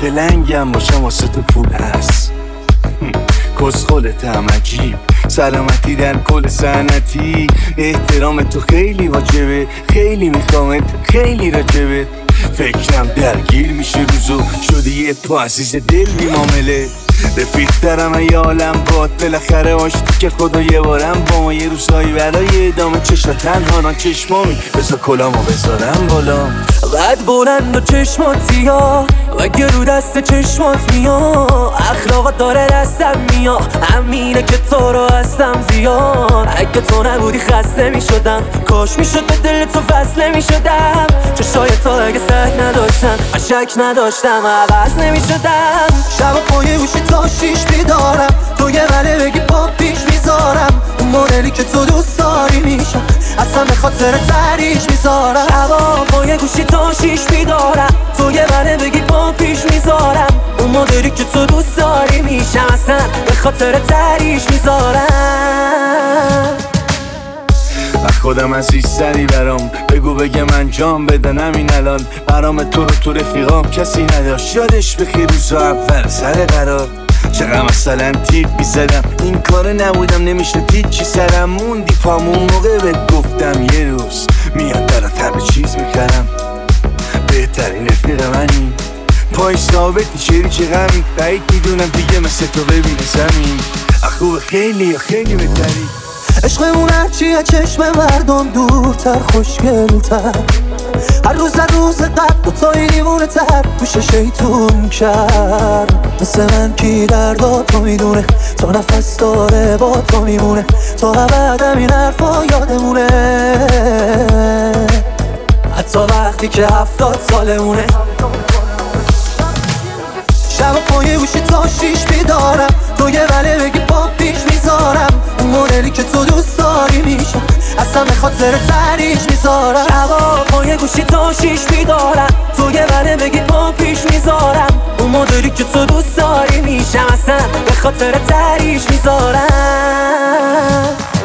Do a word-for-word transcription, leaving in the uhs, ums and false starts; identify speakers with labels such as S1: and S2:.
S1: که لنگم باشم واسه تو پول هست. کسخلت هم عجیب، سلامتی در کل سنتی. احترام تو خیلی واجبه، خیلی میخوامت، خیلی راجبه. فکرم درگیر میشه روزو، شدی یه تو عزیز دل بی معامله. رفیق دارم ای عالم باد، بالاخره آشتی که خدا یه بارم با ما یه روزایی برای ادامه چشم تنها ران چشمامی. بذار کلامو بذارم بالا،
S2: قد بلند و چشمات سیاه و گرو دست چشمات میا. اخلاقات داره دستم میا، همینه که تو رو هستم زیاد. اگه تو نبودی خسته میشدم، کاش میشد به دل تو وصله میشدم. چشای تو اگه سگ نداشتن من شک نداشتم عوض نمیشدم. شب پای گوشی تا شیش بیدارم، تو یه وله بگی پا پیش میذارم. اون مدلی که تو دوست داری میشم، اصلا به خاطر تریش میذارم. شبا پای گوشی تا شیش بیدارم، تو یه وله بگی پا پیش میذارم. اون مدلی که تو دوست داری میشم، اصلا به خاطر تریش میذارم.
S1: خودم عزیزتری برام، بگو بگه من جام بدن همین الان. برام تو رو تو رفیقام کسی نداشت، یادش بخیر روزا اول سر قرار. چقدر مثلا تیپ میزدم، این کار نبودم نمیشه دید چی سرم موندی پامون موقع بهت گفتم یه روز میاد برات همه چیز میخرم. بهترین رفیق منی، پای ثابتی شریک غمی. بعید میدونم دیگه مثل تو ببینه زمین. خوب خیلی خیلی بهتری.
S2: عشقمون هرچیه چشم مردم دورتر خوشگلتر. هر روز هر روز قد دوتایی دیوونه تر میشه شیطون کرد. مثل من کی دردا تو میدونه، تا نفس داره با تو میمونه. تا ابد این حرفا یادمونه، حتی وقتی که هفتاد سالمونه. شب پای گوشی تا شیش بیدارم، تو یه وله بگی پا پیش میذارم. اون مدلی که تو دوست داری میشم، اصلا به خاطر تریش میذارم. شبا پای گوشی تا شیش بیدارم، تو یه وله بگی پا پیش میذارم. اون مدلی که تو دوست داری میشم، اصلا به خاطر تریش میذارم.